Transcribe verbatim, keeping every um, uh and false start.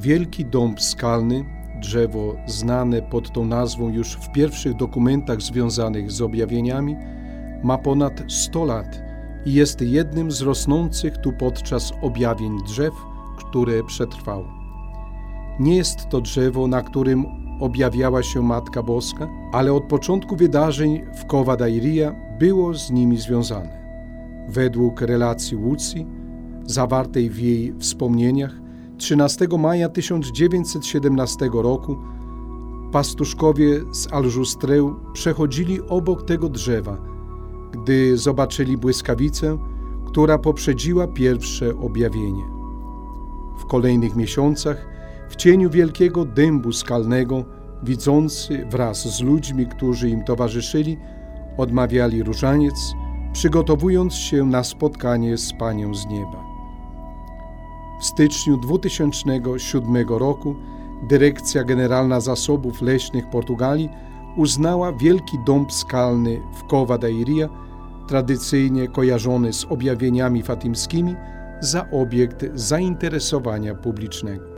Wielki Dąb Skalny, drzewo znane pod tą nazwą już w pierwszych dokumentach związanych z objawieniami, ma ponad sto lat i jest jednym z rosnących tu podczas objawień drzew, które przetrwało. Nie jest to drzewo, na którym objawiała się Matka Boska, ale od początku wydarzeń w Cova da Iria było z nimi związane. Według relacji Łucji, zawartej w jej wspomnieniach, trzynastego maja tysiąc dziewięćset siedemnastego roku pastuszkowie z Aljustreu przechodzili obok tego drzewa, gdy zobaczyli błyskawicę, która poprzedziła pierwsze objawienie. W kolejnych miesiącach, w cieniu wielkiego dębu skalnego, widzący wraz z ludźmi, którzy im towarzyszyli, odmawiali różaniec, przygotowując się na spotkanie z Panią z nieba. W styczniu dwa tysiące siódmego roku Dyrekcja Generalna Zasobów Leśnych Portugalii uznała Wielki Dąb Skalny w Cova da Iria, tradycyjnie kojarzony z objawieniami fatimskimi, za obiekt zainteresowania publicznego.